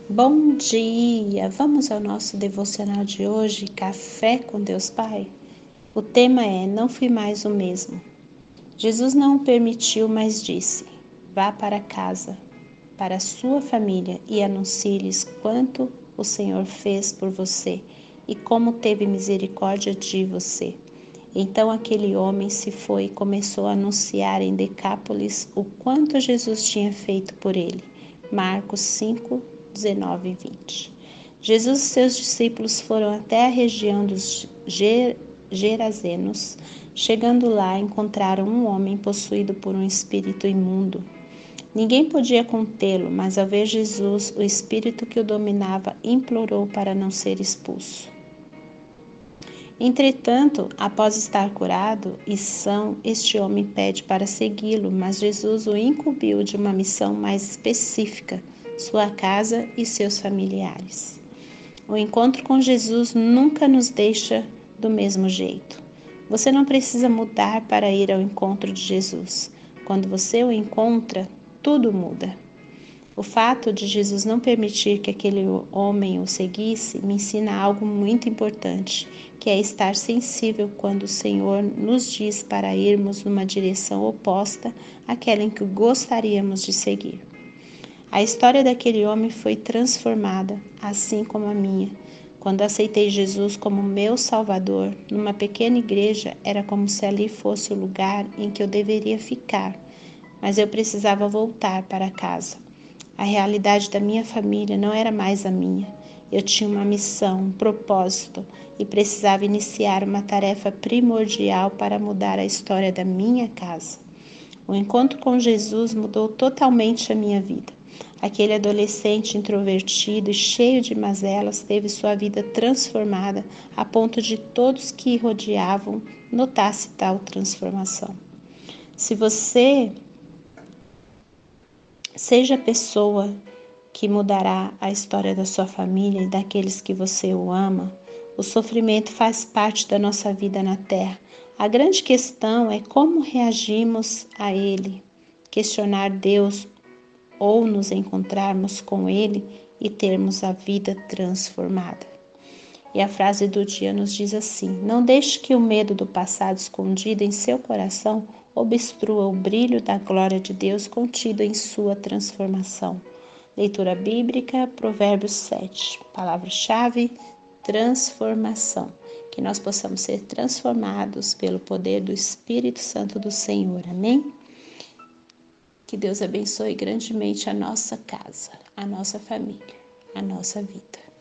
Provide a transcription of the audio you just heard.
Bom dia! Vamos ao nosso devocional de hoje, Café com Deus Pai? O tema é Não fui mais o mesmo. Jesus não o permitiu, mas disse: Vá para casa, para a sua família e anuncie-lhes quanto o Senhor fez por você e como teve misericórdia de você. Então aquele homem se foi e começou a anunciar em Decápolis o quanto Jesus tinha feito por ele. Marcos 5, 19 e 20. Jesus e seus discípulos foram até a região dos Gerazenos. Chegando lá, encontraram um homem possuído por um espírito imundo. Ninguém podia contê-lo, mas ao ver Jesus, o espírito que o dominava implorou para não ser expulso. Entretanto, após estar curado e são, este homem pede para segui-lo, mas Jesus o incumbiu de uma missão mais específica, sua casa e seus familiares. O encontro com Jesus nunca nos deixa do mesmo jeito. Você não precisa mudar para ir ao encontro de Jesus. Quando você o encontra, tudo muda. O fato de Jesus não permitir que aquele homem o seguisse me ensina algo muito importante, que é estar sensível quando o Senhor nos diz para irmos numa direção oposta àquela em que gostaríamos de seguir. A história daquele homem foi transformada, assim como a minha. Quando aceitei Jesus como meu Salvador, numa pequena igreja, era como se ali fosse o lugar em que eu deveria ficar, mas eu precisava voltar para casa. A realidade da minha família não era mais a minha. Eu tinha uma missão, um propósito e precisava iniciar uma tarefa primordial para mudar a história da minha casa. O encontro com Jesus mudou totalmente a minha vida. Aquele adolescente introvertido e cheio de mazelas teve sua vida transformada a ponto de todos que o rodeavam notasse tal transformação. Se você seja a pessoa que mudará a história da sua família e daqueles que você o ama. O sofrimento faz parte da nossa vida na Terra. A grande questão é como reagimos a ele. Questionar Deus ou nos encontrarmos com Ele e termos a vida transformada. E a frase do dia nos diz assim: não deixe que o medo do passado escondido em seu coração obstrua o brilho da glória de Deus contido em sua transformação. Leitura bíblica, Provérbios 7. Palavra-chave, transformação. Que nós possamos ser transformados pelo poder do Espírito Santo do Senhor. Amém? Que Deus abençoe grandemente a nossa casa, a nossa família, a nossa vida.